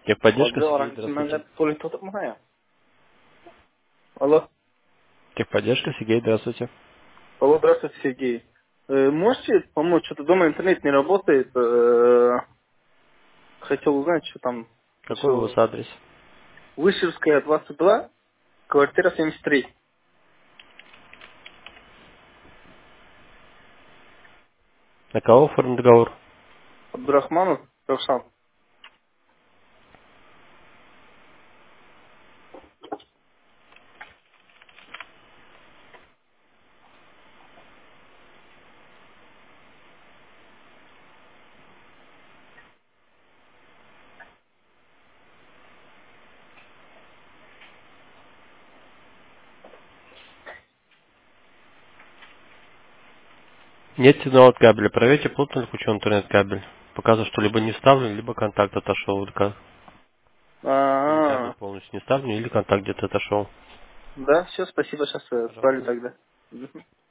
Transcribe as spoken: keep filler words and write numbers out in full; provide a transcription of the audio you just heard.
Техподдержка, Алло, Сергей, раньше здравствуйте. мене полетел моя. Алло. Техподдержка, Сергей, здравствуйте. Алло, здравствуйте, Сергей. Э, можете помочь? Что-то дома интернет не работает. Э, хотел узнать, что там Какой у вас еще. адрес? Вышерская, двадцать два, квартира семьдесят три. На кого оформлен договор? Абдурахманов, Равшан. Нет сигнала от кабеля. Проверьте, плотно ли включен интернет-кабель. Показывает, что либо не вставлен, либо контакт отошел. Или кабель А, полностью не вставлен, или контакт где-то отошел. да, все, спасибо, сейчас отправлю Пожалуйста. тогда. Мгм.